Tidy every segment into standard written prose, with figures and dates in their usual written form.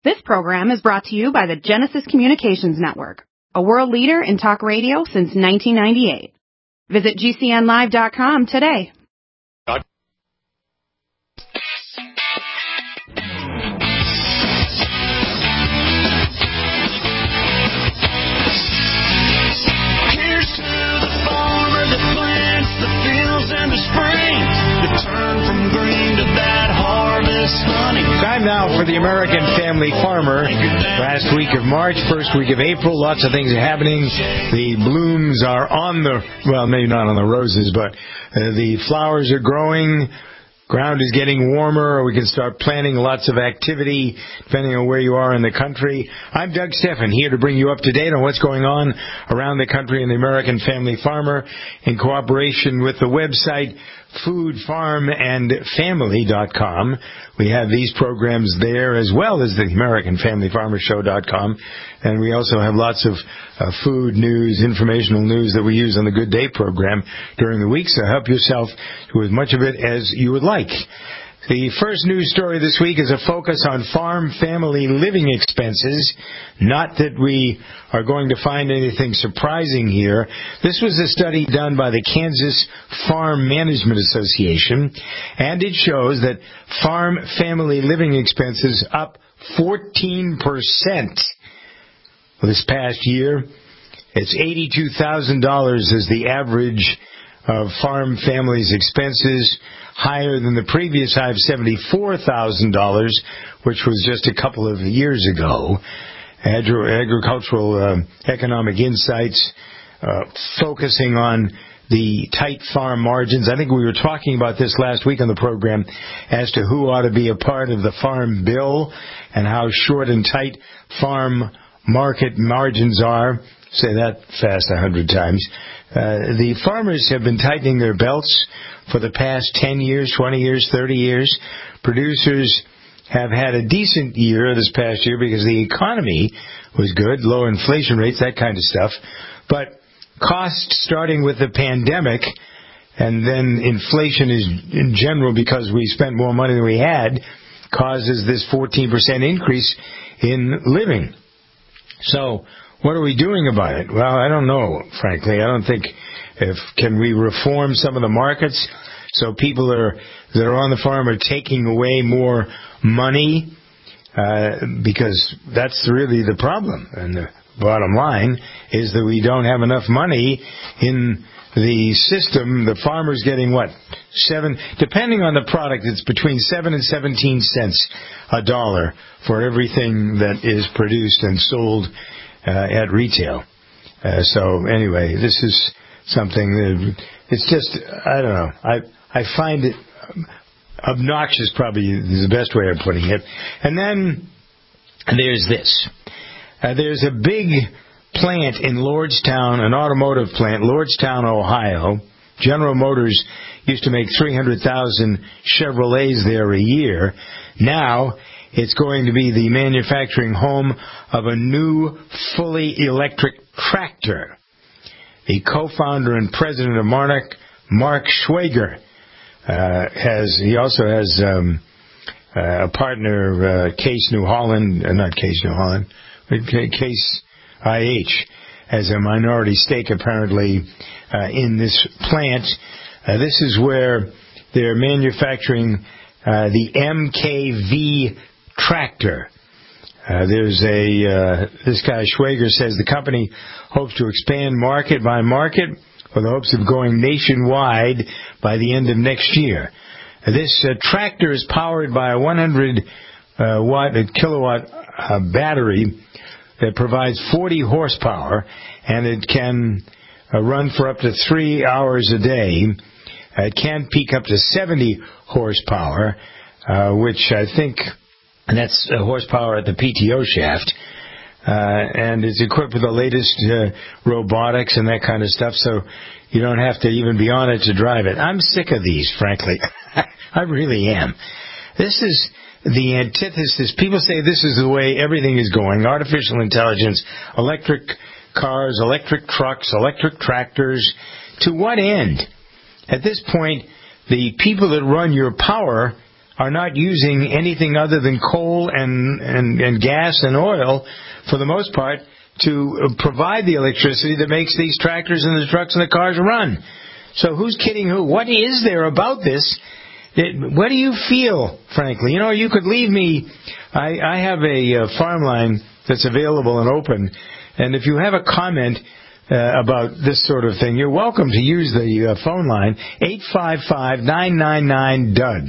This program is brought to you by the Genesis Communications Network, a world leader in talk radio since 1998. Visit GCNlive.com today. Here's to the farmer that plants the fields and the springs, that turn from green to that harvest honey. Time now for the American Family Farmer. Last week of March, first week of April, lots of things are happening. The blooms are on the, well, maybe not on the roses, but the flowers are growing. Ground is getting warmer. We can start planning lots of activity depending on where you are in the country. I'm Doug Steffen, here to bring you up to date on what's going on around the country in the American Family Farmer in cooperation with the website foodfarmandfamily.com. We have these programs there as well as the AmericanFamilyFarmerShow.com. And we also have lots of food news, informational news that we use on the Good Day program during the week. So help yourself to as much of it as you would like. The first news story this week is a focus on farm family living expenses. Not that we are going to find anything surprising here. This was a study done by the Kansas Farm Management Association, and it shows that farm family living expenses up 14% this past year. It's $82,000 is the average of farm families' expenses, higher than the previous high of $74,000, which was just a couple of years ago. Agricultural Economic Insights focusing on the tight farm margins. I think we were talking about this last week on the program as to who ought to be a part of the farm bill and how short and tight farm market margins are. Say that fast 100 times. The farmers have been tightening their belts for the past 10 years, 20 years, 30 years. Producers have had a decent year this past year because the economy was good, low inflation rates, that kind of stuff. But costs starting with the pandemic, and then inflation is in general because we spent more money than we had, causes this 14% increase in living. So what are we doing about it? Well, I don't know, frankly. I don't think can we reform some of the markets so people that are on the farm are taking away more money, because that's really the problem. And the bottom line is that we don't have enough money in the system. The farmer's getting depending on the product, it's between 7 and 17 cents a dollar for everything that is produced and sold at retail. So anyway, this is something that it's just, I don't know. I find it obnoxious, probably is the best way of putting it. And then there's this. There's a big plant in Lordstown, an automotive plant, Lordstown, Ohio. General Motors used to make 300,000 Chevrolets there a year. Now it's going to be the manufacturing home of a new fully electric tractor. The co-founder and president of Mark Schwager he also has a partner, Case IH, has a minority stake apparently in this plant. This is where they're manufacturing the MKV tractor. This guy Schwager says the company hopes to expand market by market with the hopes of going nationwide by the end of next year. This tractor is powered by a 100 kilowatt battery that provides 40 horsepower, and it can run for up to 3 hours a day. It can peak up to 70 horsepower, which I think that's horsepower at the PTO shaft. And it's equipped with the latest robotics and that kind of stuff, so you don't have to even be on it to drive it. I'm sick of these, frankly. I really am. This is the antithesis. People say this is the way everything is going. Artificial intelligence, electric cars, electric trucks, electric tractors. To what end? At this point, the people that run your power are not using anything other than coal and gas and oil, for the most part, to provide the electricity that makes these tractors and the trucks and the cars run. So who's kidding who? What is there about this? What do you feel, frankly? You could leave me. I have a farm line that's available and open, and if you have a comment about this sort of thing, you're welcome to use the phone line, 855-999-DOUG,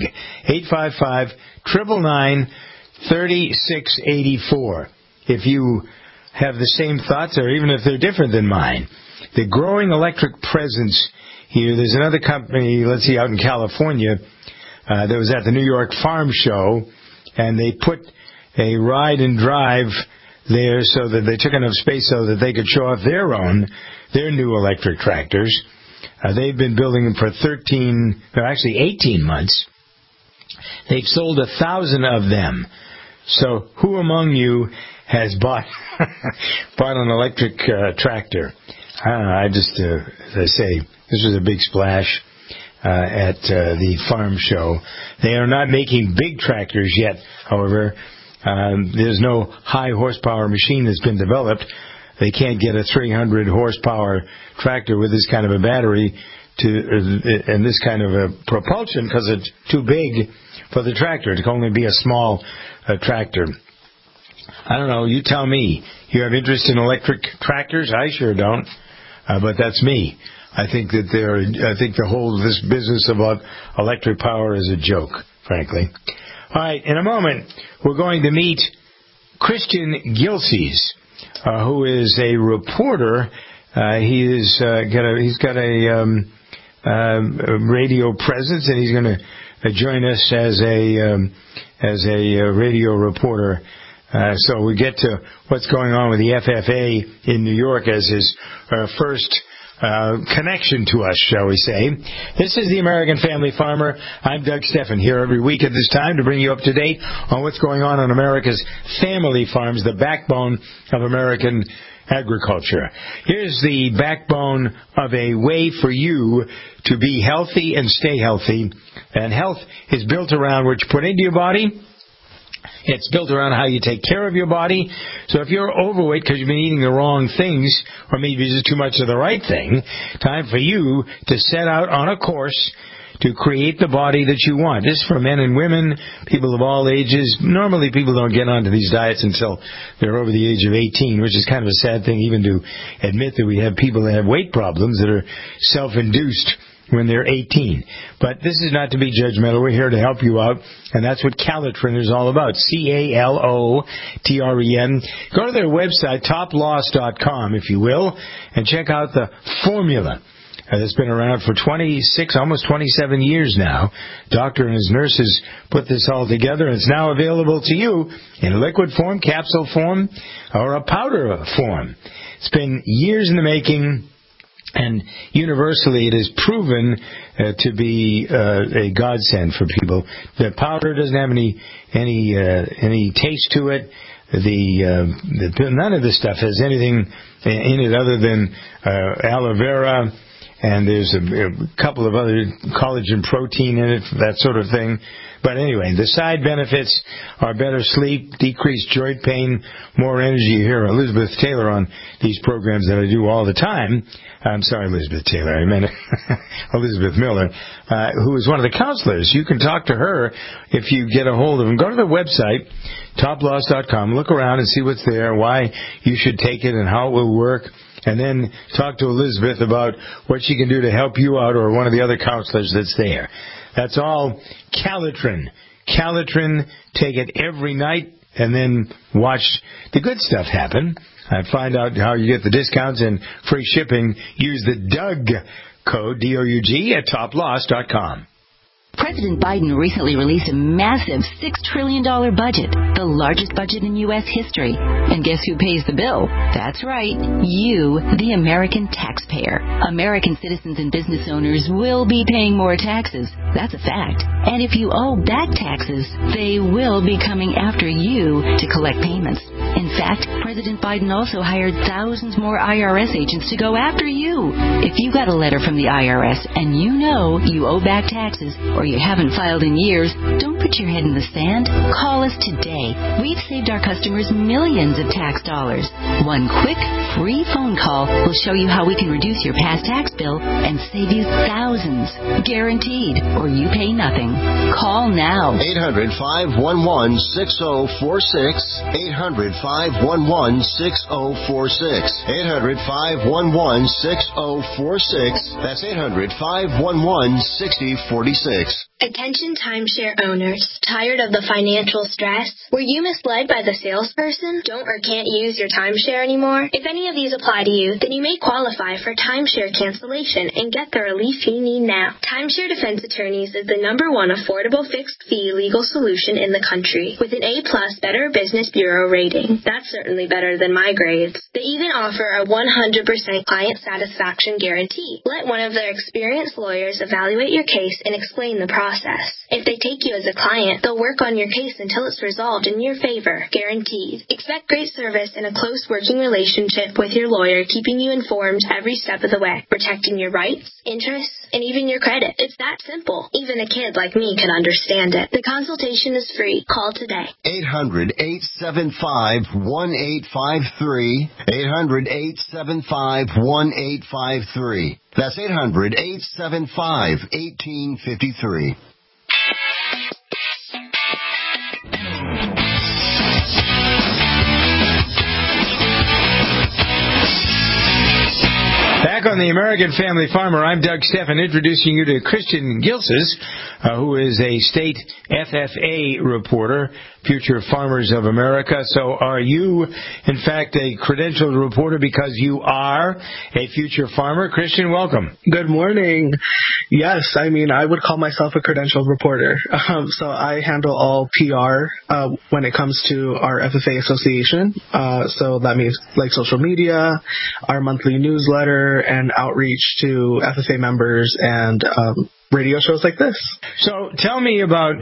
855-999-3684. If you have the same thoughts, or even if they're different than mine. The growing electric presence here, there's another company, let's see, out in California, that was at the New York Farm Show, and they put a ride and drive there so that they took enough space so that they could show off their new electric tractors. They've been building them for 18 months. They've sold 1,000 of them. So who among you has bought an electric tractor? I just, as I say, this was a big splash at the farm show. They are not making big tractors yet, however. There's no high horsepower machine that's been developed. They can't get a 300 horsepower tractor with this kind of a battery and this kind of a propulsion, because it's too big for the tractor. It can only be a small tractor. I don't know. You tell me. You have interest in electric tractors? I sure don't. But that's me. I think that this business about electric power is a joke, frankly. All right. In a moment, we're going to meet Christian Gilseys, who is a reporter. He's got a radio presence, and he's going to join us as a radio reporter. So we get to what's going on with the FFA in New York as his first connection to us, shall we say. This is the American Family Farmer. I'm Doug Steffen, here every week at this time to bring you up to date on what's going on America's family farms, the backbone of American agriculture. Here's the backbone of a way for you to be healthy and stay healthy. And health is built around what you put into your body. It's built around how you take care of your body. So if you're overweight because you've been eating the wrong things, or maybe just too much of the right thing, time for you to set out on a course to create the body that you want. This is for men and women, people of all ages. Normally people don't get onto these diets until they're over the age of 18, which is kind of a sad thing even to admit that we have people that have weight problems that are self-induced when they're 18. But this is not to be judgmental. We're here to help you out, and that's what Calitrin is all about. CALOTREN. Go to their website, toploss.com, if you will, and check out the formula that's been around for 26, almost 27 years now. Doctor and his nurses put this all together, and it's now available to you in liquid form, capsule form, or a powder form. It's been years in the making. And universally, it is proven to be a godsend for people. The powder doesn't have any taste to it. None of this stuff has anything in it other than aloe vera, and there's a couple of other collagen protein in it, that sort of thing. But anyway, the side benefits are better sleep, decreased joint pain, more energy. You hear Elizabeth Taylor on these programs that I do all the time. I'm sorry, Elizabeth Taylor. I meant Elizabeth Miller, who is one of the counselors. You can talk to her if you get a hold of them. Go to the website, toploss.com. Look around and see what's there, why you should take it and how it will work. And then talk to Elizabeth about what she can do to help you out, or one of the other counselors that's there. That's all Calitrin. Calitrin, take it every night and then watch the good stuff happen. Find out how you get the discounts and free shipping. Use the DOUG code, D-O-U-G, at toploss.com. President Biden recently released a massive $6 trillion budget, the largest budget in U.S. history. And guess who pays the bill? That's right, you, the American taxpayer. American citizens and business owners will be paying more taxes. That's a fact. And if you owe back taxes, they will be coming after you to collect payments. In fact, President Biden also hired thousands more IRS agents to go after you. If you got a letter from the IRS and you know you owe back taxes, or you haven't filed in years, don't put your head in the sand. Call us today. We've saved our customers millions of tax dollars. One quick, free phone call will show you how we can reduce your past tax bill and save you thousands. Guaranteed, or you pay nothing. Call now. 800-511-6046. 800-511-6046. 800-511-6046. That's 800-511-6046. Attention timeshare owners. Tired of the financial stress? Were you misled by the salesperson? Don't or can't use your timeshare anymore? If any of these apply to you, then you may qualify for timeshare cancellation and get the relief you need now. Timeshare Defense Attorneys is the #1 affordable fixed-fee legal solution in the country with an A+ Better Business Bureau rating. That's certainly better than my grades. They even offer a 100% client satisfaction guarantee. Let one of their experienced lawyers evaluate your case and explain the process. If they take you as a client, they'll work on your case until it's resolved in your favor, guaranteed. Expect great service and a close working relationship with your lawyer, keeping you informed every step of the way, protecting your rights, interests, and even your credit. It's that simple. Even a kid like me can understand it. The consultation is free. Call today. 800-875-1853. 800-875-1853. That's 800-875-1853. Back on the American Family Farmer, I'm Doug Stephan, introducing you to Christian Gilses, who is a state FFA reporter, Future Farmers of America. So are you, in fact, a credentialed reporter because you are a future farmer? Christian, welcome. Good morning. Yes, I would call myself a credentialed reporter. So I handle all PR when it comes to our FFA association. So that means like social media, our monthly newsletter, and outreach to FFA members and radio shows like this. So tell me about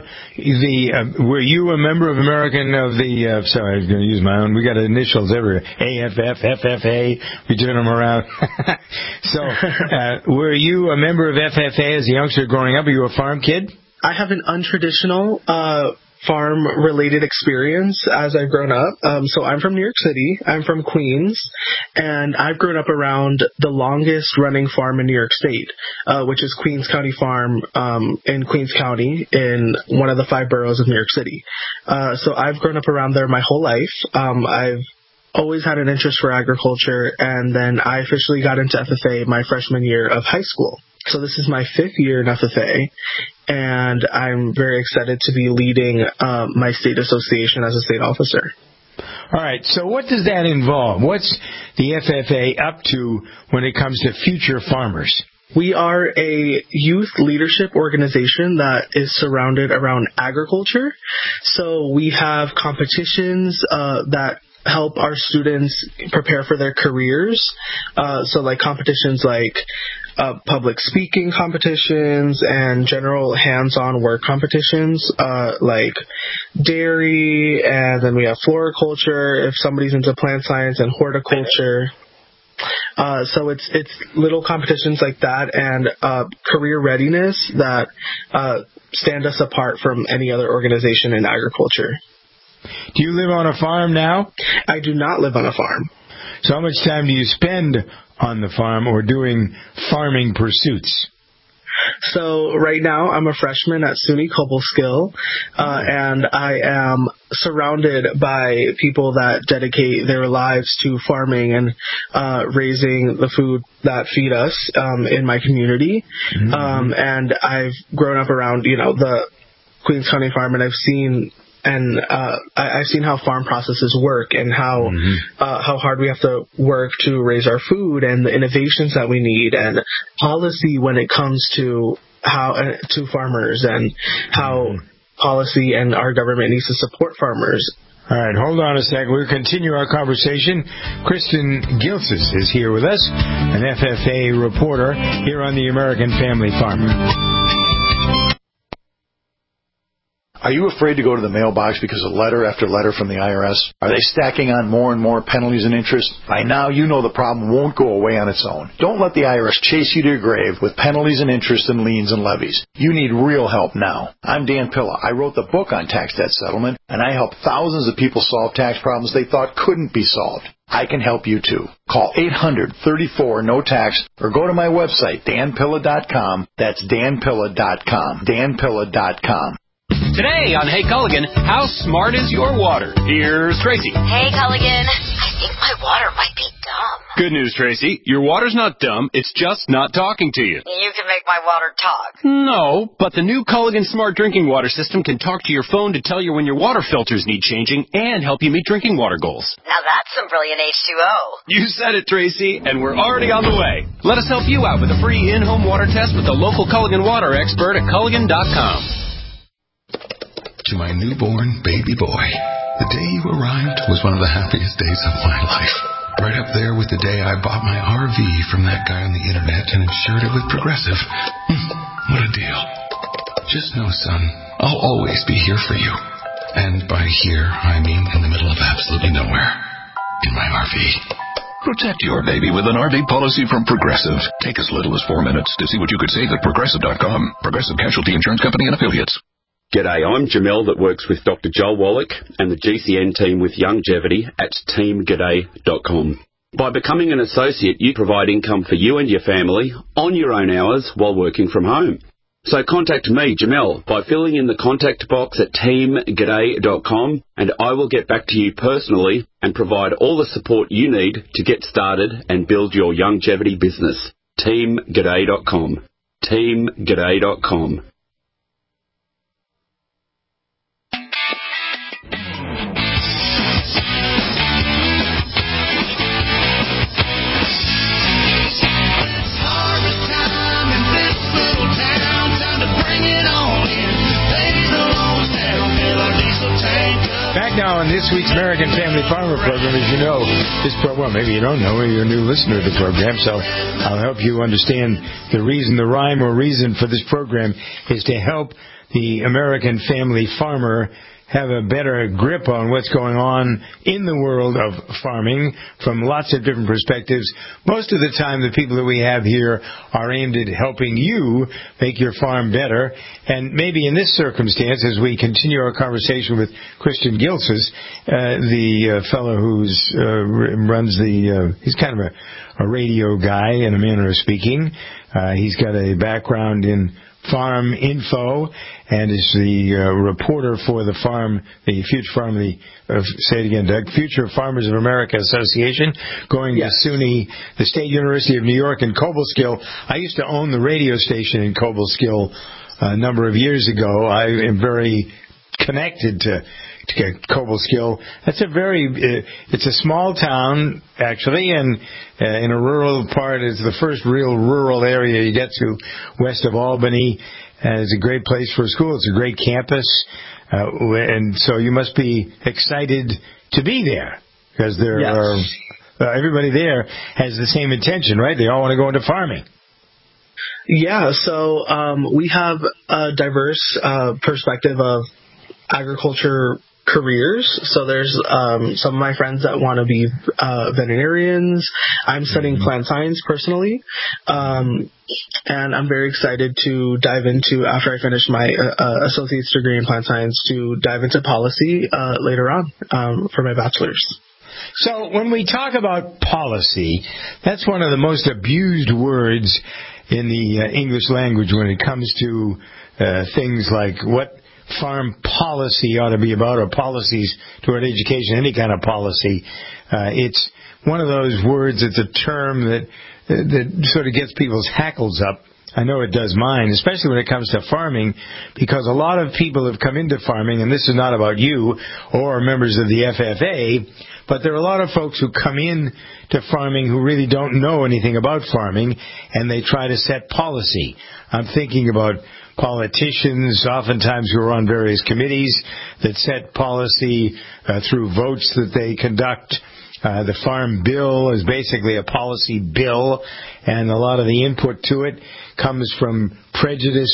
were you a member of American of the, sorry, I was going to use my own, we got initials everywhere, AFF, FFA, we turn them around. So were you a member of FFA as a youngster growing up? Were you a farm kid? I have an untraditional farm-related experience as I've grown up. So I'm from New York City. I'm from Queens. And I've grown up around the longest-running farm in New York State, which is Queens County Farm in Queens County in one of the 5 boroughs of New York City. So I've grown up around there my whole life. I've always had an interest for agriculture, and then I officially got into FFA my freshman year of high school. So this is my 5th year in FFA, and I'm very excited to be leading my state association as a state officer. All right, so what does that involve? What's the FFA up to when it comes to future farmers? We are a youth leadership organization that is surrounded around agriculture. So we have competitions that help our students prepare for their careers. So like competitions like public speaking competitions and general hands-on work competitions like dairy, and then we have floriculture if somebody's into plant science, and horticulture. So it's little competitions like that and career readiness that stand us apart from any other organization in agriculture. Do you live on a farm now? I do not live on a farm. So how much time do you spend on the farm or doing farming pursuits? So right now I'm a freshman at SUNY Cobleskill, and I am surrounded by people that dedicate their lives to farming and raising the food that feed us in my community. Mm-hmm. And I've grown up around, the Queens County Farm, and I've seen how farm processes work and how hard we have to work to raise our food, and the innovations that we need, and policy when it comes to to farmers, and how policy and our government needs to support farmers. All right, hold on a second. We'll continue our conversation. Christian Gilses is here with us, an FFA reporter here on the American Family Farmer. Are you afraid to go to the mailbox because of letter after letter from the IRS? Are they stacking on more and more penalties and interest? By now, you know the problem won't go away on its own. Don't let the IRS chase you to your grave with penalties and interest and liens and levies. You need real help now. I'm Dan Pilla. I wrote the book on tax debt settlement, and I help thousands of people solve tax problems they thought couldn't be solved. I can help you too. Call 800-34-NO-TAX or go to my website, danpilla.com. That's danpilla.com. danpilla.com. Today on Hey Culligan, how smart is your water? Here's Tracy. Hey Culligan, I think my water might be dumb. Good news, Tracy. Your water's not dumb. It's just not talking to you. You can make my water talk. No, but the new Culligan Smart Drinking Water System can talk to your phone to tell you when your water filters need changing and help you meet drinking water goals. Now that's some brilliant H2O. You said it, Tracy, and we're already on the way. Let us help you out with a free in-home water test with the local Culligan water expert at Culligan.com. To my newborn baby boy, the day you arrived was one of the happiest days of my life. Right up there with the day I bought my RV from that guy on the internet and insured it with Progressive. What a deal. Just know, son, I'll always be here for you. And by here, I mean in the middle of absolutely nowhere. In my RV. Protect your baby with an RV policy from Progressive. Take as little as 4 minutes to see what you could save at Progressive.com. Progressive Casualty Insurance Company and Affiliates. G'day, I'm Jamel that works with Dr. Joel Wallach and the GCN team with Longevity at teamg'day.com. By becoming an associate, you provide income for you and your family on your own hours while working from home. So contact me, Jamel, by filling in the contact box at teamg'day.com and I will get back to you personally and provide all the support you need to get started and build your longevity business. teamg'day.com. teamg'day.com. Back now on this week's American Family Farmer program, as you know, this program, maybe you don't know, you're a new listener to the program, so I'll help you understand the reason, the rhyme or reason for this program is to help the American family farmer have a better grip on what's going on in the world of farming from lots of different perspectives. Most of the time, the people that we have here are aimed at helping you make your farm better. And maybe in this circumstance, as we continue our conversation with Christian Gilses, the fellow who's runs the, he's kind of a radio guy in a manner of speaking. He's got a background in Farm Info and is the reporter for the Future Farmers of America Association, going to SUNY, the State University of New York in Cobleskill. I used to own the radio station in Cobleskill a number of years ago. I am very connected to Cobleskill. That's it's a small town, actually, and in a rural part, it's the first real rural area you get to west of Albany, and it's a great place for a school. It's a great campus, and so you must be excited to be there, because everybody there has the same intention, right? They all want to go into farming. Yeah, so we have a diverse perspective of agriculture careers. So there's some of my friends that want to be veterinarians. I'm studying plant science personally, and I'm very excited to dive into, after I finish my associate's degree in plant science, to dive into policy later on for my bachelor's. So when we talk about policy, that's one of the most abused words in the English language when it comes to things like what farm policy ought to be about, or policies toward education, any kind of policy. It's one of those words, it's a term that sort of gets people's hackles up. I know it does mine, especially when it comes to farming, because a lot of people have come into farming, and this is not about you or members of the FFA, but there are a lot of folks who come in to farming who really don't know anything about farming, and they try to set policy. I'm thinking about politicians, oftentimes who are on various committees that set policy through votes that they conduct. The Farm Bill is basically a policy bill, and a lot of the input to it comes from prejudiced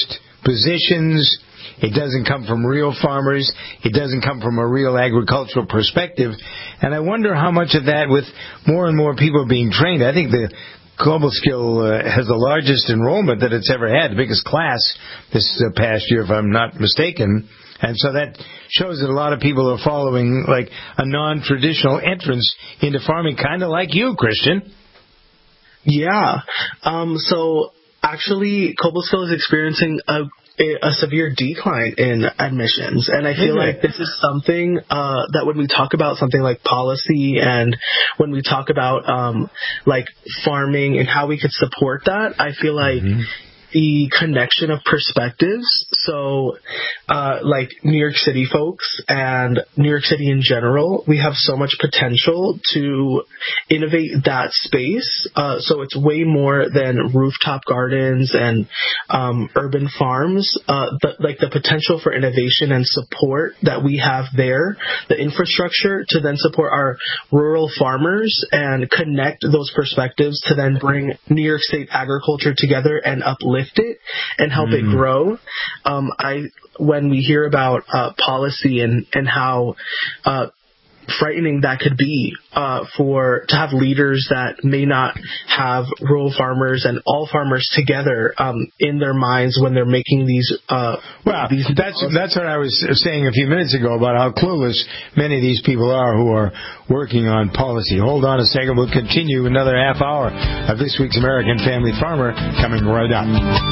positions. It doesn't come from real farmers. It doesn't come from a real agricultural perspective. And I wonder how much of that, with more and more people being trained, I think the Global Skill has the largest enrollment that it's ever had, the biggest class this past year, if I'm not mistaken. And so that shows that a lot of people are following like a non-traditional entrance into farming, kind of like you, Christian. Yeah. So actually, Cobblestone is experiencing a severe decline in admissions, and I feel like this is something that when we talk about something like policy and when we talk about like farming and how we could support that, I feel like the connection of perspectives. So, like New York City folks and New York City in general, we have so much potential to innovate that space. So it's way more than rooftop gardens and urban farms. The potential for innovation and support that we have there, the infrastructure to then support our rural farmers and connect those perspectives to then bring New York State agriculture together and uplift it and help it grow. When we hear about policy and how frightening that could be to have leaders that may not have rural farmers and all farmers together in their minds when they're making these. That's what I was saying a few minutes ago about how clueless many of these people are who are working on policy. Hold on a second. We'll continue another half hour of this week's American Family Farmer coming right up.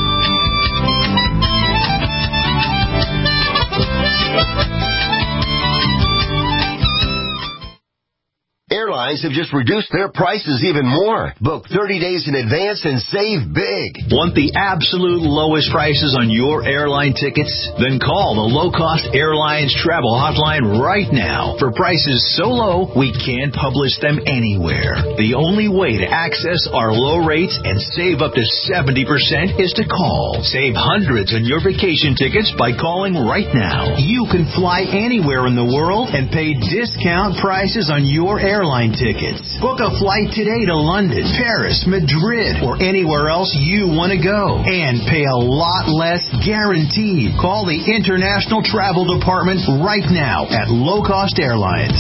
Airlines have just reduced their prices even more. Book 30 days in advance and save big. Want the absolute lowest prices on your airline tickets? Then call the Low Cost Airlines Travel Hotline right now. For prices so low, we can't publish them anywhere. The only way to access our low rates and save up to 70% is to call. Save hundreds on your vacation tickets by calling right now. You can fly anywhere in the world and pay discount prices on your airline tickets. Book a flight today to London, Paris, Madrid, or anywhere else you want to go. And pay a lot less guaranteed. Call the International Travel Department right now at Low Cost Airlines.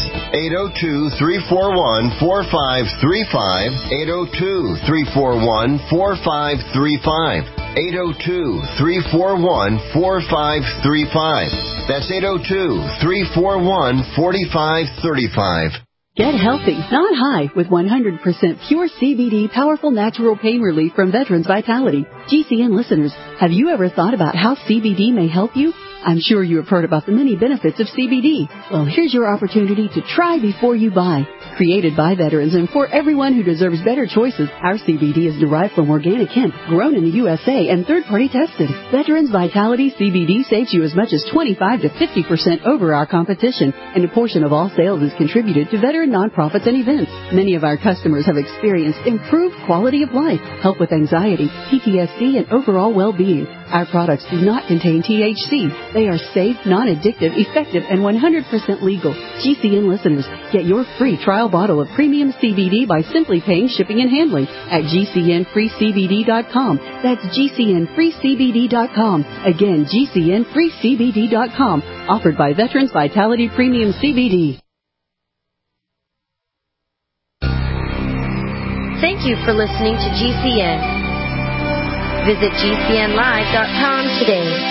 802-341-4535. 802-341-4535. 802-341-4535. That's 802-341-4535. Get healthy, not high, with 100% pure CBD powerful natural pain relief from Veterans Vitality. GCN listeners, have you ever thought about how CBD may help you? I'm sure you have heard about the many benefits of CBD. Well, here's your opportunity to try before you buy. Created by veterans and for everyone who deserves better choices, our CBD is derived from organic hemp, grown in the USA and third-party tested. Veterans Vitality CBD saves you as much as 25 to 50% over our competition, and a portion of all sales is contributed to veteran nonprofits and events. Many of our customers have experienced improved quality of life, help with anxiety, PTSD, and overall well-being. Our products do not contain THC. They are safe, non-addictive, effective, and 100% legal. GCN listeners, get your free trial bottle of premium CBD by simply paying shipping and handling at GCNFreeCBD.com. That's GCNFreeCBD.com. Again, GCNFreeCBD.com. Offered by Veterans Vitality Premium CBD. Thank you for listening to GCN. Visit GCNlive.com today.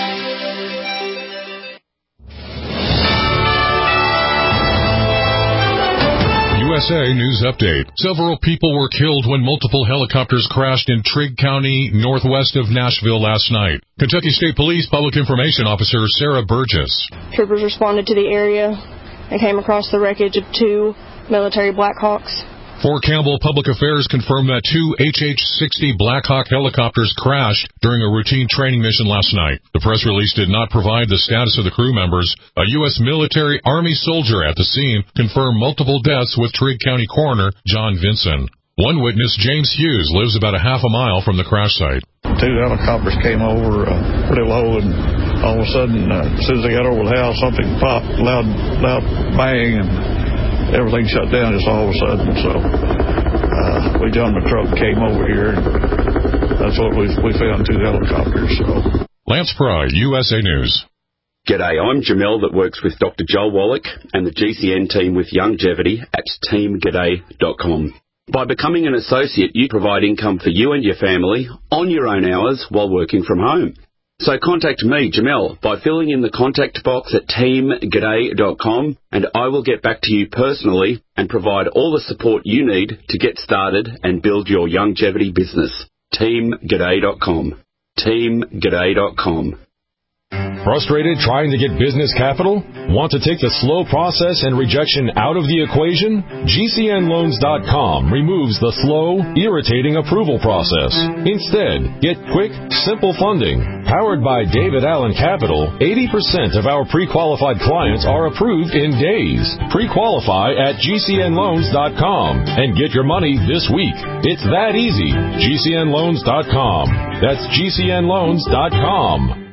USA News Update. Several people were killed when multiple helicopters crashed in Trigg County, northwest of Nashville last night. Kentucky State Police Public Information Officer Sarah Burgess. Troopers responded to the area and came across the wreckage of 2 military Blackhawks. Fort Campbell Public Affairs confirmed that 2 HH-60 Black Hawk helicopters crashed during a routine training mission last night. The press release did not provide the status of the crew members. A U.S. military Army soldier at the scene confirmed multiple deaths with Trigg County coroner John Vinson. One witness, James Hughes, lives about a half a mile from the crash site. 2 helicopters came over pretty low, and all of a sudden, as soon as they got over the house, something popped, loud bang, and everything shut down just all of a sudden. So we jumped in the truck and came over here, and that's what we found, 2 helicopters. So Lance Pry, USA News. G'day, I'm Jamel that works with Dr. Joel Wallach and the GCN team with Longevity at teamg'day.com. By becoming an associate, you provide income for you and your family on your own hours while working from home. So contact me, Jamel, by filling in the contact box at teamg'day.com, and I will get back to you personally and provide all the support you need to get started and build your longevity business. teamg'day.com. teamg'day.com. Frustrated trying to get business capital? Want to take the slow process and rejection out of the equation? GCNloans.com removes the slow, irritating approval process. Instead, get quick, simple funding. Powered by David Allen Capital, 80% of our pre-qualified clients are approved in days. Pre-qualify at GCNloans.com and get your money this week. It's that easy. GCNloans.com. That's GCNloans.com.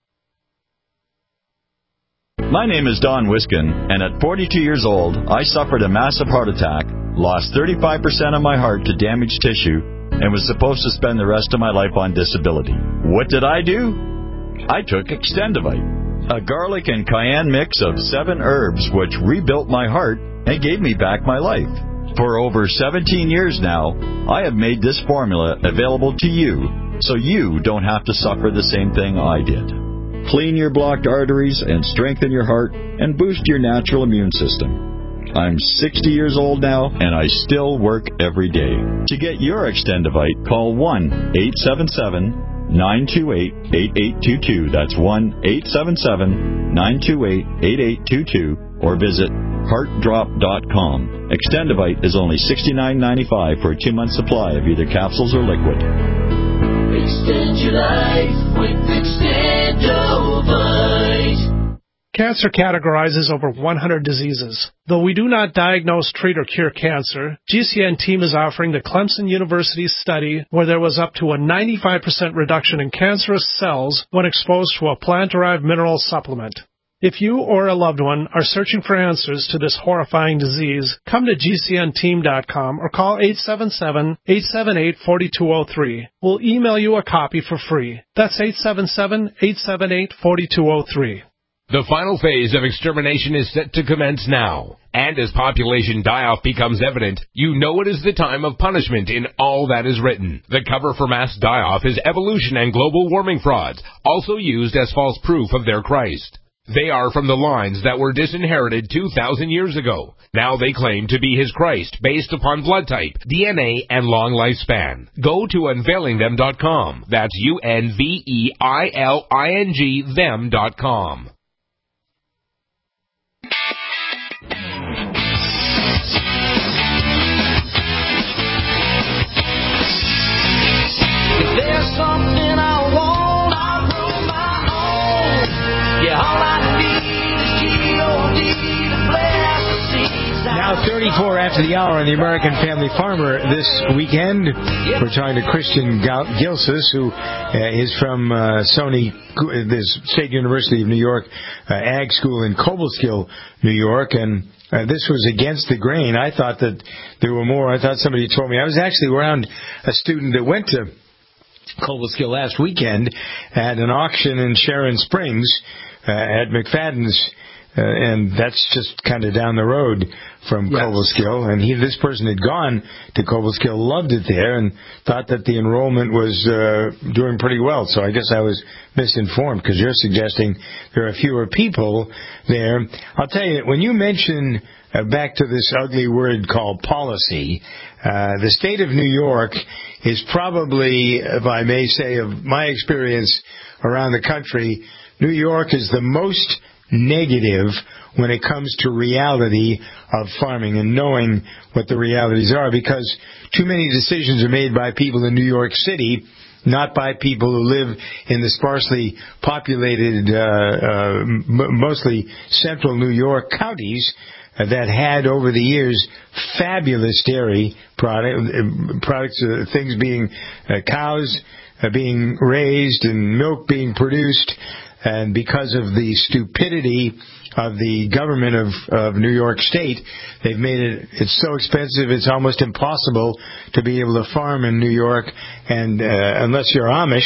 My name is Don Wiskin, and at 42 years old, I suffered a massive heart attack, lost 35% of my heart to damaged tissue, and was supposed to spend the rest of my life on disability. What did I do? I took Extendivite, a garlic and cayenne mix of 7 herbs which rebuilt my heart and gave me back my life. For over 17 years now, I have made this formula available to you, so you don't have to suffer the same thing I did. Clean your blocked arteries and strengthen your heart and boost your natural immune system. I'm 60 years old now, and I still work every day. To get your Extendivite, call 1-877-928-8822. That's 1-877-928-8822. Or visit heartdrop.com. Extendivite is only $69.95 for a 2-month supply of either capsules or liquid. Extend your life with Extendovite. Cancer categorizes over 100 diseases. Though we do not diagnose, treat, or cure cancer, GCN team is offering the Clemson University study where there was up to a 95% reduction in cancerous cells when exposed to a plant-derived mineral supplement. If you or a loved one are searching for answers to this horrifying disease, come to GCNteam.com or call 877-878-4203. We'll email you a copy for free. That's 877-878-4203. The final phase of extermination is set to commence now. And as population die-off becomes evident, you know it is the time of punishment in all that is written. The cover for mass die-off is evolution and global warming frauds, also used as false proof of their Christ. They are from the lines that were disinherited 2,000 years ago. Now they claim to be his Christ based upon blood type, DNA, and long lifespan. Go to unveilingthem.com. That's UNVEILING them.com. If there's something I want, I'll grow my own. Yeah, all I need is G-O-D to bless the seeds. Now 34 after the hour on the American Family Farmer this weekend. We're talking to Christian Gilsis, who is from the State University of New York Ag School in Cobleskill, New York, and this was against the grain. I thought that there were more. I thought somebody told me. I was actually around a student that went to Cobleskill last weekend at an auction in Sharon Springs at McFadden's, and that's just kind of down the road from Cobleskill. And this person had gone to Cobleskill, loved it there, and thought that the enrollment was doing pretty well. So I guess I was misinformed, because you're suggesting there are fewer people there. I'll tell you, when you mention back to this ugly word called policy, the state of New York is probably, if I may say, of my experience around the country, New York is the most negative when it comes to reality of farming and knowing what the realities are, because too many decisions are made by people in New York City, not by people who live in the sparsely populated, mostly central New York counties that had over the years fabulous dairy products, things being cows being raised and milk being produced. And because of the stupidity of the government of New York State, they've made it's so expensive it's almost impossible to be able to farm in New York. And unless you're Amish,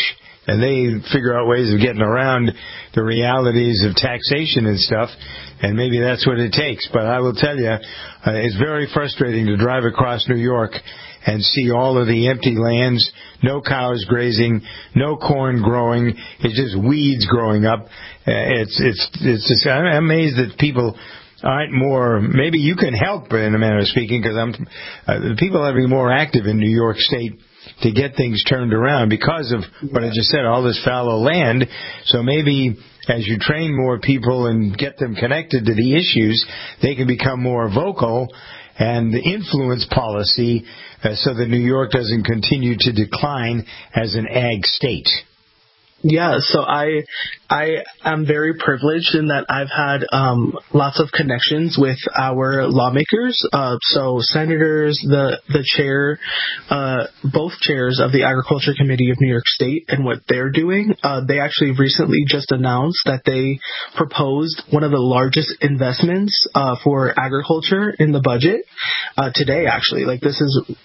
and they figure out ways of getting around the realities of taxation and stuff, and maybe that's what it takes. But I will tell you, it's very frustrating to drive across New York and see all of the empty lands, no cows grazing, no corn growing, it's just weeds growing up. It's just, I'm amazed that people aren't more, maybe you can help in a manner of speaking, because people have to be more active in New York State to get things turned around because of what I just said, all this fallow land. So maybe as you train more people and get them connected to the issues, they can become more vocal and influence policy so that New York doesn't continue to decline as an ag state. Yeah, so I am very privileged in that I've had lots of connections with our lawmakers. So senators, the chair, both chairs of the Agriculture Committee of New York State, and what they're doing. They actually recently just announced that they proposed one of the largest investments for agriculture in the budget today. Actually, this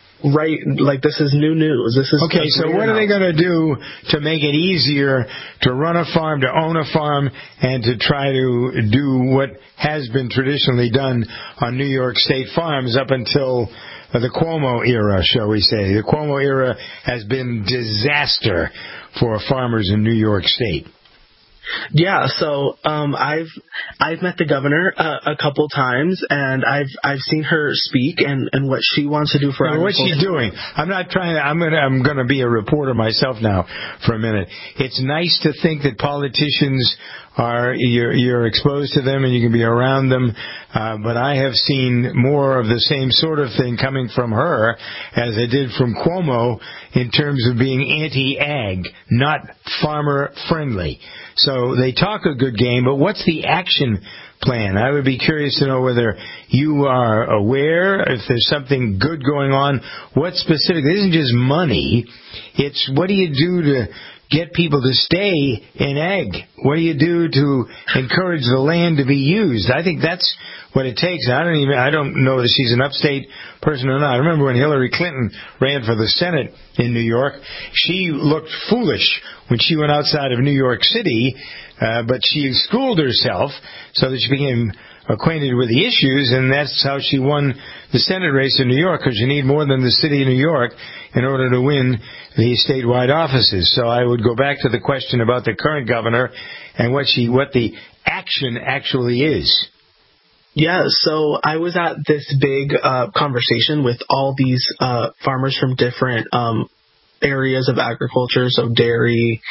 is new news. This is okay. So what are they going to do to make it easier to run a farm, to own a farm, and to try to do what has been traditionally done on New York State farms up until the Cuomo era, shall we say? The Cuomo era has been disaster for farmers in New York State. Yeah, so I've met the governor a couple times, and I've seen her speak and what she wants to do for agriculture. What's she doing? I'm gonna be a reporter myself now for a minute. It's nice to think that politicians you're exposed to them and you can be around them, but I have seen more of the same sort of thing coming from her as I did from Cuomo in terms of being anti-ag, not farmer-friendly. So they talk a good game, but what's the action plan? I would be curious to know whether you are aware if there's something good going on. What specific? It isn't just money. It's what do you do to get people to stay in ag? What do you do to encourage the land to be used? I think that's what it takes. I don't know that she's an upstate person or not. I remember when Hillary Clinton ran for the Senate in New York, she looked foolish when she went outside of New York City, but she schooled herself so that she became acquainted with the issues, and that's how she won the Senate race in New York, because you need more than the city of New York in order to win the statewide offices. So I would go back to the question about the current governor and what the action actually is. Yeah, so I was at this big conversation with all these farmers from different areas of agriculture, so dairy,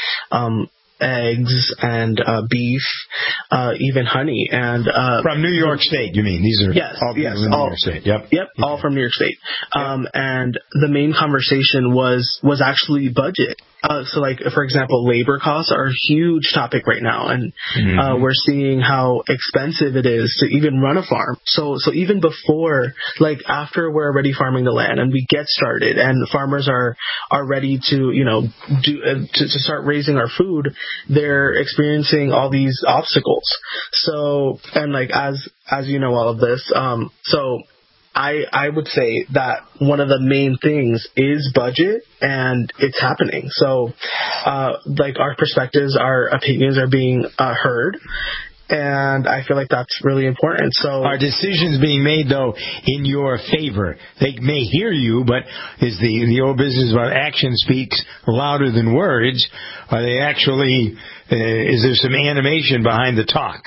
eggs, and beef, even honey, and from New York State. You mean these are all from New York State? Yep, all from New York State. And the main conversation was actually budget. So, for example, labor costs are a huge topic right now, and we're seeing how expensive it is to even run a farm. So even before, after we're already farming the land and we get started, and the farmers are ready to, to start raising our food, they're experiencing all these obstacles. So, and as you know all of this, so I would say that one of the main things is budget, and it's happening. So, our perspectives, our opinions are being heard, and I feel like that's really important. So, are decisions being made, though, in your favor? They may hear you, but is the old business about action speaks louder than words? Are they actually? Is there some animation behind the talk?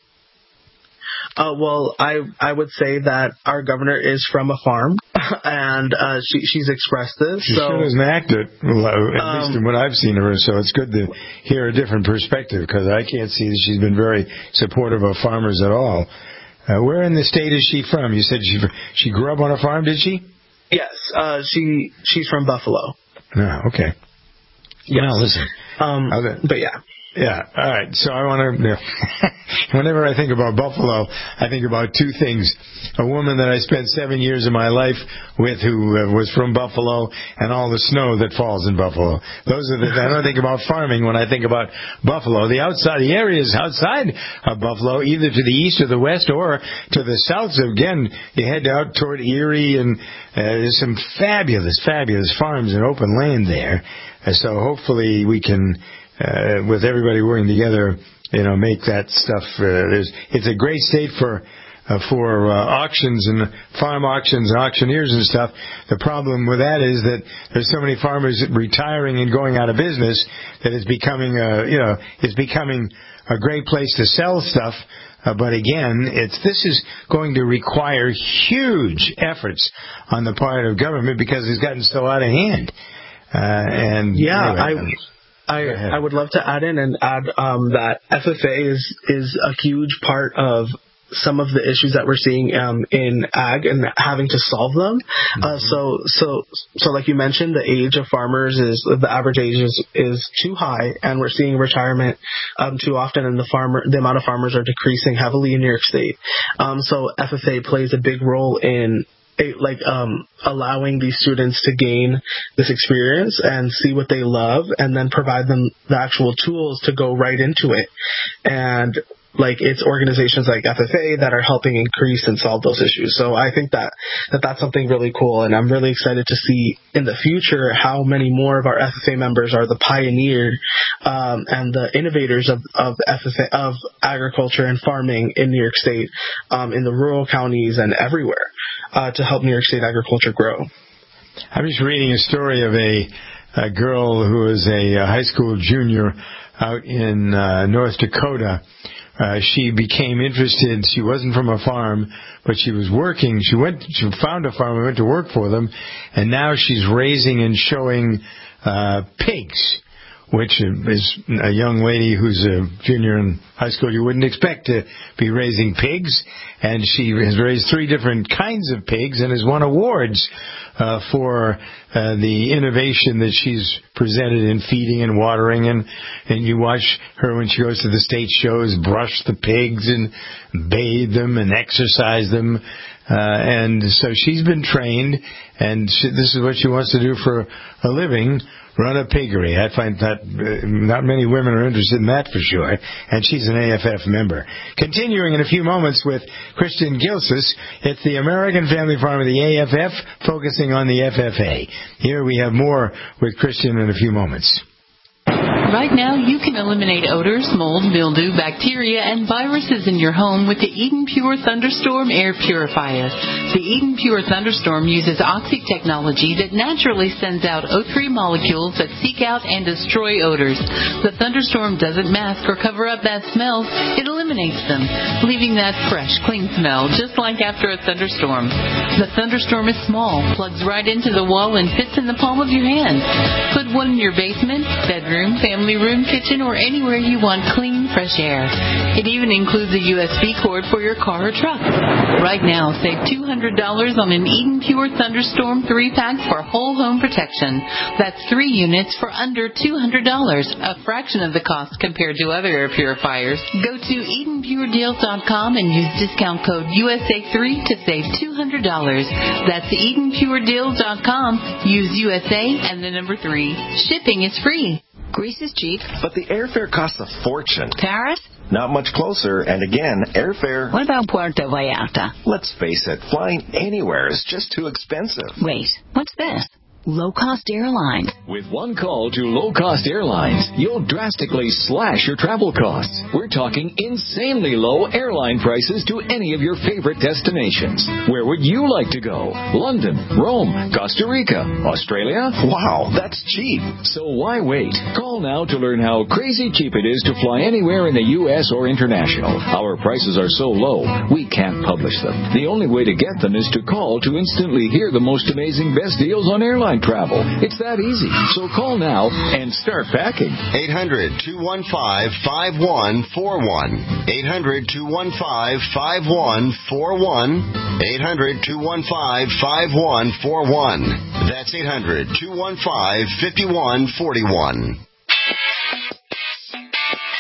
Well, I would say that our governor is from a farm, and she's expressed this. She sure doesn't act it, at least in what I've seen of her, so it's good to hear a different perspective, because I can't see that she's been very supportive of farmers at all. Where in the state is she from? You said she grew up on a farm, did she? Yes, she's from Buffalo. Oh, okay. Yes. Well, listen. But yeah. Yeah, all right. So I want to, whenever I think about Buffalo, I think about two things. A woman that I spent 7 years of my life with who was from Buffalo, and all the snow that falls in Buffalo. Those are I don't think about farming when I think about Buffalo. The areas outside of Buffalo, either to the east or the west or to the south. So again, you head out toward Erie, and there's some fabulous farms and open land there. So hopefully we can, with everybody working together, make that stuff. It's a great state for auctions and farm auctions and auctioneers and stuff. The problem with that is that there's so many farmers retiring and going out of business that it's becoming a great place to sell stuff. But again, this is going to require huge efforts on the part of government because it's gotten so out of hand. I would love to add that FFA is a huge part of some of the issues that we're seeing in ag and having to solve them. So like you mentioned, the age of farmers the average age is too high, and we're seeing retirement too often, and the amount of farmers are decreasing heavily in New York State. So FFA plays a big role in allowing these students to gain this experience and see what they love, and then provide them the actual tools to go right into it. And it's organizations like FFA that are helping increase and solve those issues. So I think that's something really cool, and I'm really excited to see in the future how many more of our FFA members are the pioneer and the innovators of FFA, of agriculture and farming in New York State, in the rural counties and everywhere, to help New York State agriculture grow. I'm just reading a story of a girl who is a high school junior out in North Dakota. She became interested. She wasn't from a farm, but she was working. She found a farm and went to work for them, and now she's raising and showing pigs, which is a young lady who's a junior in high school. You wouldn't expect to be raising pigs, and she has raised 3 different kinds of pigs and has won awards for the innovation that she's presented in feeding and watering, and you watch her when she goes to the state shows brush the pigs and bathe them and exercise them, and so she's been trained, and this is what she wants to do for a living. Run a piggery. I find that not many women are interested in that for sure. And she's an AFF member. Continuing in a few moments with Christian Gilsis, it's the American Family Farm of the AFF, focusing on the FFA. Here we have more with Christian in a few moments. Right now, you can eliminate odors, mold, mildew, bacteria, and viruses in your home with the Eden Pure Thunderstorm Air Purifier. The Eden Pure Thunderstorm uses Oxy technology that naturally sends out O3 molecules that seek out and destroy odors. The Thunderstorm doesn't mask or cover up bad smells. It eliminates them, leaving that fresh, clean smell, just like after a thunderstorm. The Thunderstorm is small, plugs right into the wall, and fits in the palm of your hand. Put one in your basement, bedroom, family room, kitchen, or anywhere you want clean, fresh air. It even includes a USB cord for your car or truck. Right now, save $200 on an Eden Pure Thunderstorm 3-pack for whole home protection. That's 3 units for under $200, a fraction of the cost compared to other air purifiers. Go to EdenPureDeals.com and use discount code USA3 to save $200. That's EdenPureDeals.com. Use USA and the number 3. Shipping is free. Greece is cheap. But the airfare costs a fortune. Paris? Not much closer, and again, airfare... What about Puerto Vallarta? Let's face it, flying anywhere is just too expensive. Wait, what's this? Low-cost airlines. With one call to low-cost airlines, you'll drastically slash your travel costs. We're talking insanely low airline prices to any of your favorite destinations. Where would you like to go? London, Rome, Costa Rica, Australia? Wow, that's cheap. So why wait? Call now to learn how crazy cheap it is to fly anywhere in the U.S. or international. Our prices are so low, we can't publish them. The only way to get them is to call to instantly hear the most amazing best deals on airline travel. It's that easy. So call now and start packing. 800-215-5141. 800-215-5141. 800-215-5141. That's 800-215-5141.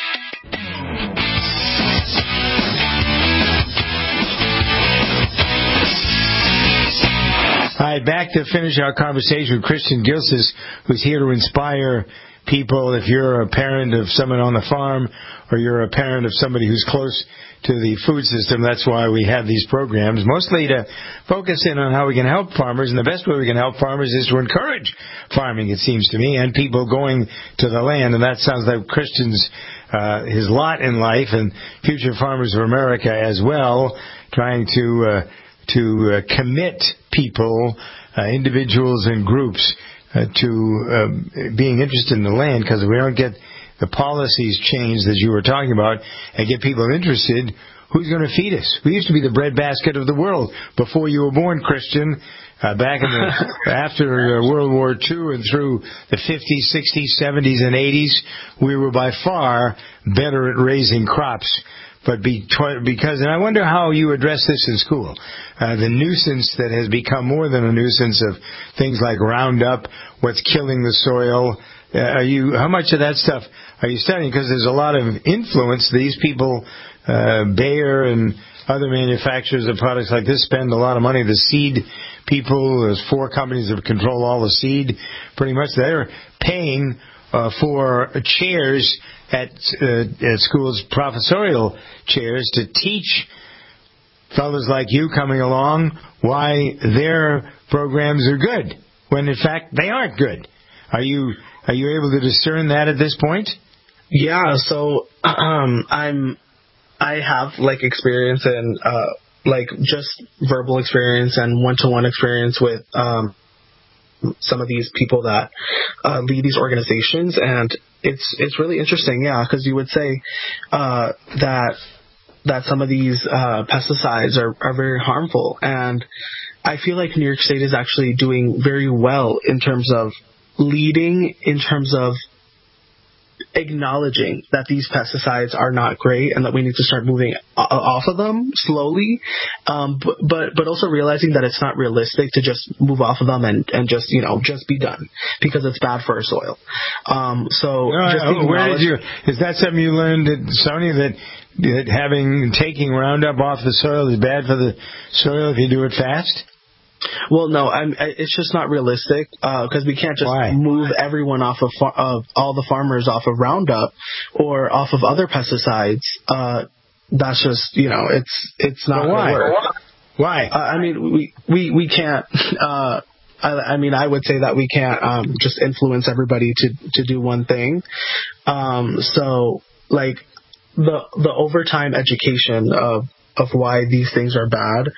All right, back to finish our conversation with Christian Gilsis, who's here to inspire people. If you're a parent of someone on the farm or you're a parent of somebody who's close to the food system, that's why we have these programs, mostly to focus in on how we can help farmers. And the best way we can help farmers is to encourage farming, it seems to me, and people going to the land. And that sounds like Christian's his lot in life, and Future Farmers of America as well, trying to commit people, individuals and groups, to being interested in the land, because if we don't get the policies changed, as you were talking about, and get people interested, who's going to feed us? We used to be the breadbasket of the world before you were born, Christian. Back in after World War II and through the 50s, 60s, 70s, and 80s, we were by far better at raising crops. But because, and I wonder how you address this in school, the nuisance that has become more than a nuisance of things like Roundup, what's killing the soil. How much of that stuff are you studying? Because there's a lot of influence. These people, Bayer and other manufacturers of products like this, spend a lot of money. The seed people, there's 4 companies that control all the seed. Pretty much they're paying for chairs at schools, professorial chairs, to teach fellows like you coming along why their programs are good, when in fact they aren't good. Are you able to discern that at this point? Yeah, so I have experience in just verbal experience and one-to-one experience with some of these people that lead these organizations, and it's really interesting, because you would say that some of these pesticides are very harmful, and I feel like New York State is actually doing very well in terms of leading, in terms of acknowledging that these pesticides are not great and that we need to start moving off of them slowly, but also realizing that it's not realistic to just move off of them and just be done, because it's bad for our soil. Is that something you learned at Sony, that taking Roundup off the soil is bad for the soil if you do it fast? Well, no, it's just not realistic, because we can't just move everyone off of all the farmers off of Roundup or off of other pesticides. That's just, it's not going to work. Why? We can't. I would say that we can't just influence everybody to do one thing. So, the overtime education of why these things are bad,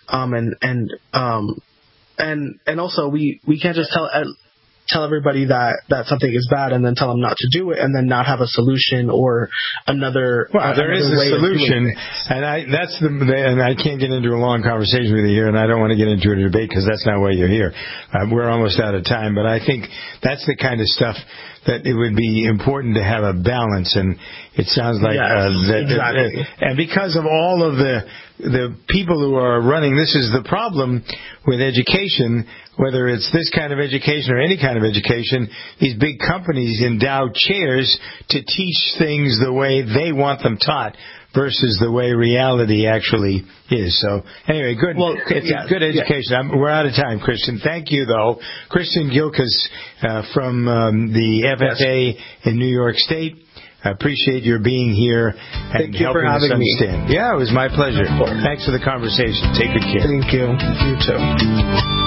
and also we can't just tell everybody that something is bad and then tell them not to do it and then not have a solution or another. Well, there is a solution, and I can't get into a long conversation with you here, and I don't want to get into a debate because that's not why you're here. We're almost out of time, but I think that's the kind of stuff that it would be important to have a balance, and it sounds like exactly. And because of all of the people who are running, this is the problem with education, whether it's this kind of education or any kind of education, these big companies endow chairs to teach things the way they want them taught versus the way reality actually is. So anyway, good. Well, good education. Yeah. We're out of time, Christian. Thank you, though. Christian Gilkis from the FFA in New York State. I appreciate your being here and helping us understand. Me. Yeah, it was my pleasure. Thanks for the conversation. Take good care. Thank you. You too.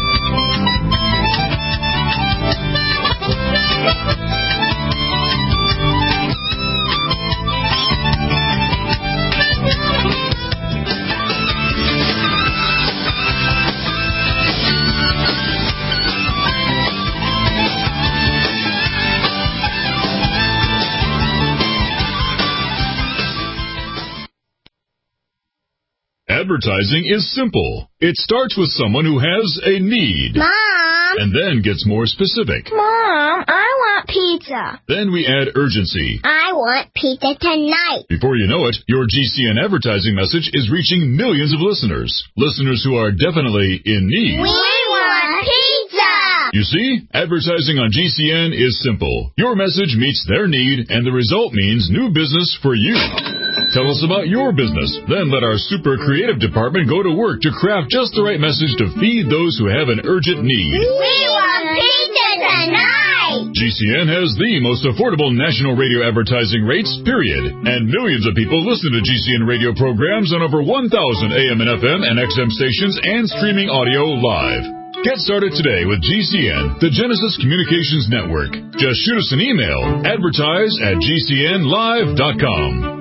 Advertising is simple. It starts with someone who has a need. Mom! And then gets more specific. Mom, I want pizza. Then we add urgency. I want pizza tonight. Before you know it, your GCN advertising message is reaching millions of listeners. Listeners who are definitely in need. We want pizza! You see, advertising on GCN is simple. Your message meets their need, and the result means new business for you. Tell us about your business. Then let our super creative department go to work to craft just the right message to feed those who have an urgent need. We want pizza tonight! GCN has the most affordable national radio advertising rates, period. And millions of people listen to GCN radio programs on over 1,000 AM and FM and XM stations and streaming audio live. Get started today with GCN, the Genesis Communications Network. Just shoot us an email, advertise@gcnlive.com.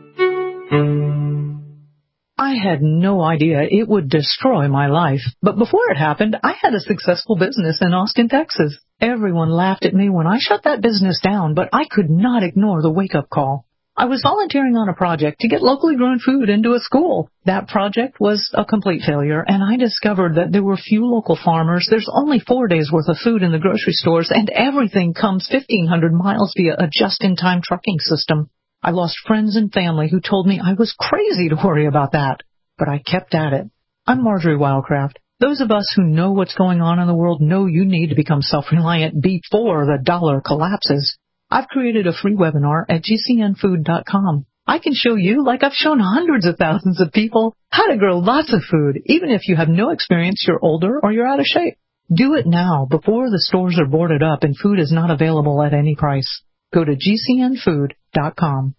I had no idea it would destroy my life. But before it happened, I had a successful business in Austin, Texas. Everyone laughed at me when I shut that business down, but I could not ignore the wake-up call. I was volunteering on a project to get locally grown food into a school. That project was a complete failure, and I discovered that there were few local farmers. There's only 4 days' worth of food in the grocery stores, and everything comes 1,500 miles via a just-in-time trucking system. I lost friends and family who told me I was crazy to worry about that. But I kept at it. I'm Marjorie Wildcraft. Those of us who know what's going on in the world know you need to become self-reliant before the dollar collapses. I've created a free webinar at gcnfood.com. I can show you, like I've shown hundreds of thousands of people, how to grow lots of food, even if you have no experience, you're older, or you're out of shape. Do it now before the stores are boarded up and food is not available at any price. Go to gcnfood.com.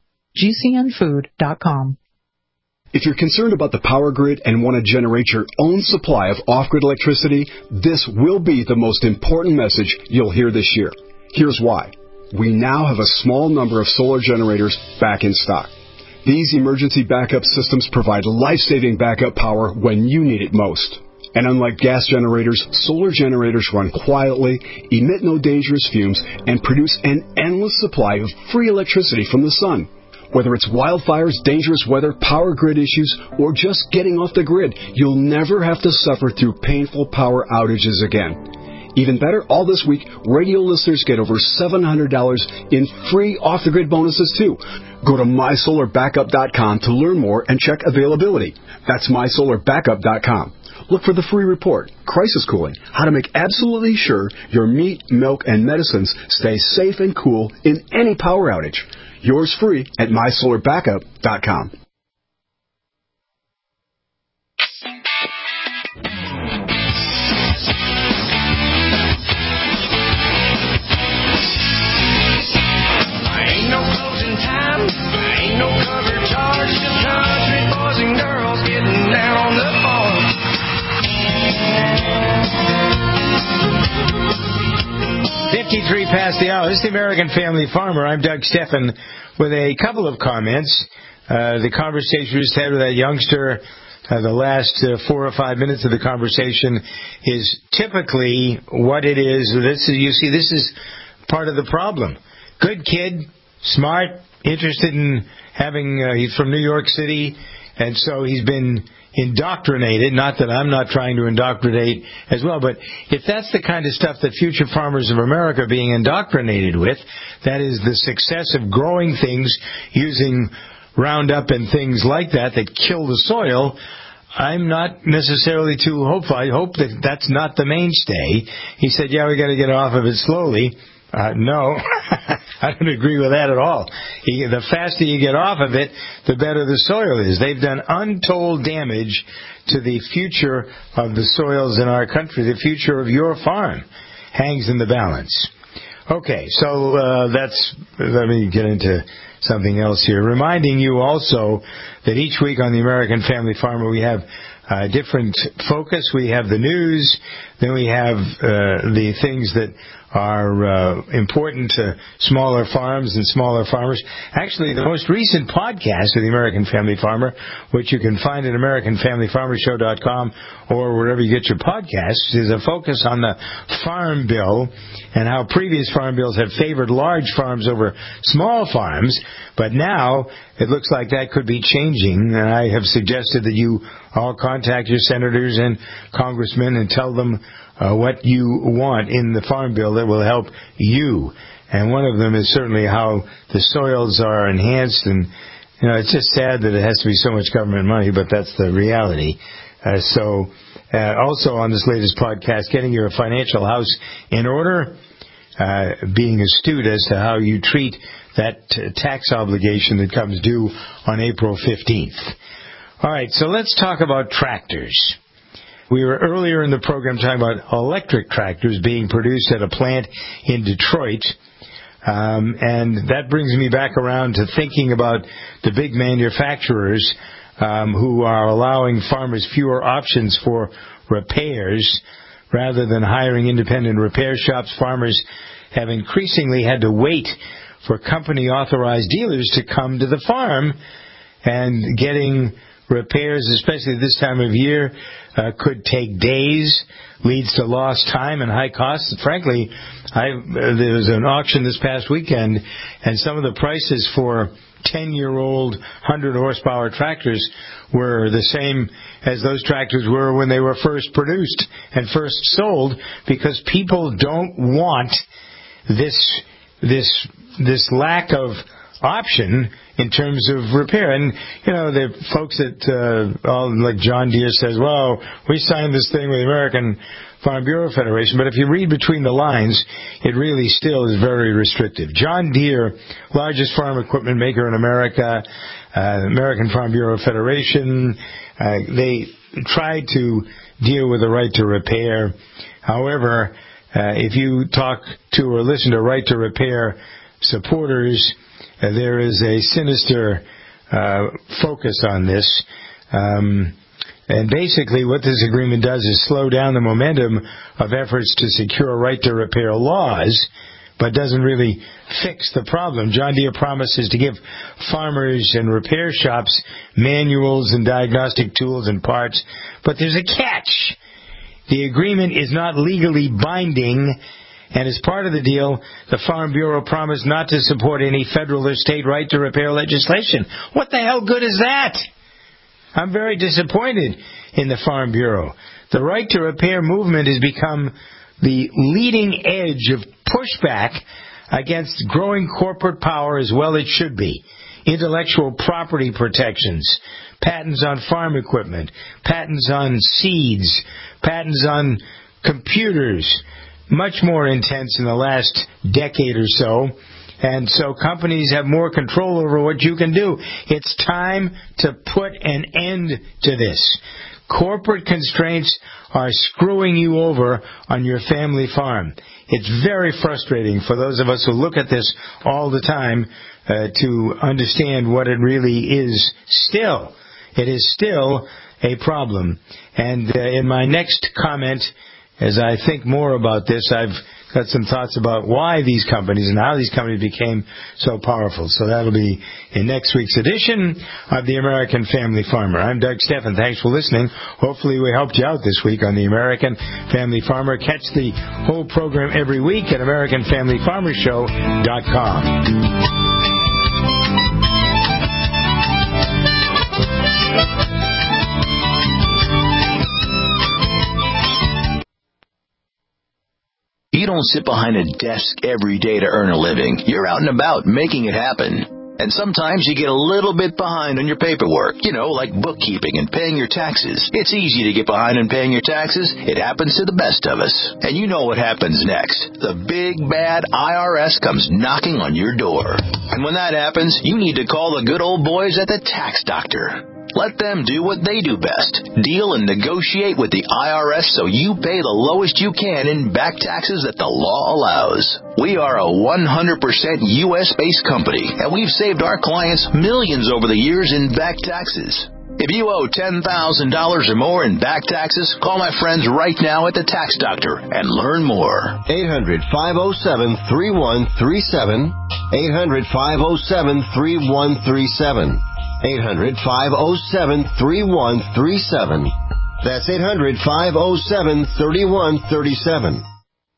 gcnfood.com. If you're concerned about the power grid and want to generate your own supply of off-grid electricity, this will be the most important message you'll hear this year. Here's why. We now have a small number of solar generators back in stock. These emergency backup systems provide life-saving backup power when you need it most. And unlike gas generators, solar generators run quietly, emit no dangerous fumes, and produce an endless supply of free electricity from the sun. Whether it's wildfires, dangerous weather, power grid issues, or just getting off the grid, you'll never have to suffer through painful power outages again. Even better, all this week, radio listeners get over $700 in free off-the-grid bonuses, too. Go to mysolarbackup.com to learn more and check availability. That's mysolarbackup.com. Look for the free report, Crisis Cooling, how to make absolutely sure your meat, milk, and medicines stay safe and cool in any power outage. Yours free at mysolarbackup.com. Ain't no cover charge, just country boys and girls getting down on the farm. 53 past the hour. This is the American Family Farmer. I'm Doug Steffen with a couple of comments. The conversation we just had with that youngster, the last 4 or 5 minutes of the conversation is typically what it is. This is part of the problem. Good kid, smart, interested in having, he's from New York City, and so he's been indoctrinated. Not that I'm not trying to indoctrinate as well, but if that's the kind of stuff that future farmers of America are being indoctrinated with, that is the success of growing things using Roundup and things like that kill the soil, I'm not necessarily too hopeful. I hope that that's not the mainstay. He said, yeah, we got to get off of it slowly. No, I don't agree with that at all. The faster you get off of it, the better the soil is. They've done untold damage to the future of the soils in our country. The future of your farm hangs in the balance. Okay, so let me get into something else here. Reminding you also that each week on the American Family Farmer we have different focus. We have the news, then we have the things that are important to smaller farms and smaller farmers. Actually, the most recent podcast of the American Family Farmer, which you can find at AmericanFamilyShow.com or wherever you get your podcasts, is a focus on the Farm Bill and how previous farm bills have favored large farms over small farms, but now it looks like that could be changing. And I have suggested that you all contact your senators and congressmen and tell them what you want in the Farm Bill that will help you. And one of them is certainly how the soils are enhanced. And, it's just sad that it has to be so much government money, but that's the reality. Also on this latest podcast, getting your financial house in order, being astute as to how you treat that tax obligation that comes due on April 15th. All right, so let's talk about tractors. We were earlier in the program talking about electric tractors being produced at a plant in Detroit. And that brings me back around to thinking about the big manufacturers who are allowing farmers fewer options for repairs. Rather than hiring independent repair shops, farmers have increasingly had to wait for company-authorized dealers to come to the farm, and getting repairs, especially this time of year, could take days, leads to lost time and high costs. Frankly, there was an auction this past weekend, and some of the prices for 10-year-old 100-horsepower tractors were the same as those tractors were when they were first produced and first sold, because people don't want this lack of option in terms of repair. And, the folks that, like John Deere says, well, we signed this thing with the American Farm Bureau Federation, but if you read between the lines, it really still is very restrictive. John Deere, largest farm equipment maker in America, American Farm Bureau Federation, they tried to deal with the right to repair. However, if you talk to or listen to right to repair supporters, there is a sinister focus on this. And basically what this agreement does is slow down the momentum of efforts to secure right to repair laws, but doesn't really fix the problem. John Deere promises to give farmers and repair shops manuals and diagnostic tools and parts, but there's a catch. The agreement is not legally binding, and as part of the deal, the Farm Bureau promised not to support any federal or state right to repair legislation. What the hell good is that? I'm very disappointed in the Farm Bureau. The right to repair movement has become the leading edge of pushback against growing corporate power, as well it should be. Intellectual property protections, patents on farm equipment, patents on seeds, patents on computers, much more intense in the last decade or so. And so companies have more control over what you can do. It's time to put an end to this. Corporate constraints are screwing you over on your family farm. It's very frustrating for those of us who look at this all the time to understand what it really is still. It is still a problem. And in my next comment, as I think more about this, I've got some thoughts about why these companies and how these companies became so powerful. So that'll be in next week's edition of The American Family Farmer. I'm Doug Steffen. Thanks for listening. Hopefully we helped you out this week on The American Family Farmer. Catch the whole program every week at AmericanFamilyFarmerShow.com. You don't sit behind a desk every day to earn a living. You're out and about making it happen. And sometimes you get a little bit behind on your paperwork, like bookkeeping and paying your taxes. It's easy to get behind on paying your taxes. It happens to the best of us. And you know what happens next. The big, bad IRS comes knocking on your door. And when that happens, you need to call the good old boys at the Tax Doctor. Let them do what they do best. Deal and negotiate with the IRS so you pay the lowest you can in back taxes that the law allows. We are a 100% U.S.-based company, and we've saved our clients millions over the years in back taxes. If you owe $10,000 or more in back taxes, call my friends right now at the Tax Doctor and learn more. 800-507-3137. 800-507-3137. 800-507-3137. That's 800-507-3137.